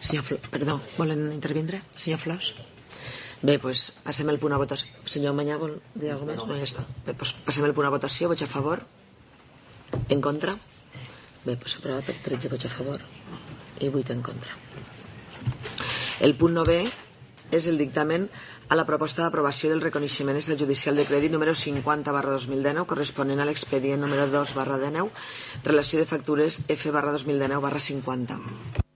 Perdó, volen intervindre? Senyor Flaus? Bé, doncs passem el punt a votació. Senyor Manyà, vol dir alguna cosa més? No, ja està. Bé, doncs passem el punt a votació. Vots a favor? En contra? Bé, doncs aprovat per 13 vots a favor i 8 en contra. El punt 9è és el dictamen a la proposta d'aprovació del reconeixement extrajudicial de crèdit número 50/2019 corresponent a l'expedient número 2/19, relació de factures F/2019/50.